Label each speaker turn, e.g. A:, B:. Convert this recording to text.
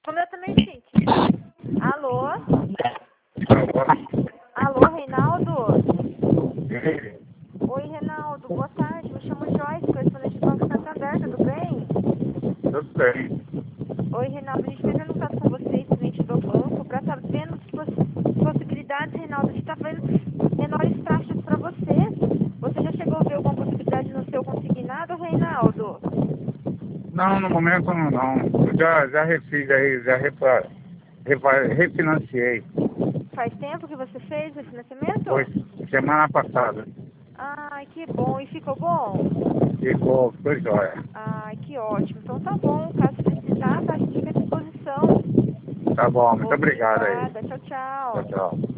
A: O meu também, gente. Alô? Alô, Reinaldo? Oi, Reinaldo. Boa tarde. Me chamo Joyce, correspondente do Banco Santander. Tudo bem?
B: Tudo bem.
A: Oi, Reinaldo. A gente fez um contato com você, cliente do banco, para estar vendo possibilidades, Reinaldo, de estar fazendo menores taxas para você. Você já chegou a ver alguma possibilidade no seu consignado, Reinaldo?
B: Não, no momento não. Eu já refiz aí, refinanciei.
A: Faz tempo que você fez o financiamento?
B: Foi semana passada.
A: Ai, que bom. E ficou bom?
B: Ficou jóia.
A: Ai, que ótimo. Então tá bom. Caso precisar, tá, a gente fica à disposição.
B: Tá bom, muito obrigado aí.
A: Obrigada. Tchau, tchau.
B: Tchau, tchau.